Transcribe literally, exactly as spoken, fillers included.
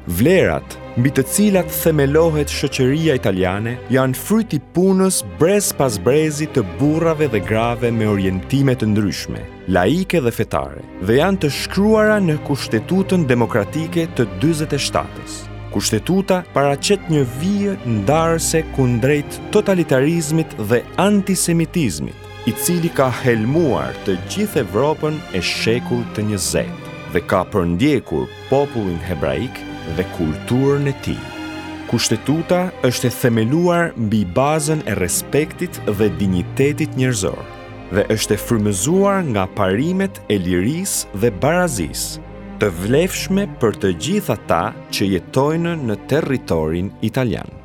Vlerat mbi të cilat themelohet shoqëria italiane janë fryti punës brez pas brezi të burrave dhe grave me orientime të ndryshme, laike dhe fetare, dhe janë të shkruara në Kushtetutën Demokratike të dyzet e shtatës. Kushtetuta paraqet një vijë ndarëse kundrejt totalitarizmit dhe antisemitizmit, i cili ka helmuar të gjithë Evropën e shekullit të njëzet dhe ka përndjekur popullin hebraik dhe kulturën e tij. Kushtetuta është e themeluar mbi bazën e respektit dhe dinjitetit njerëzor dhe është e frymëzuar nga parimet e lirisë dhe barazisë, të vlefshme për të gjithë ata që jetojnë në territorin italian.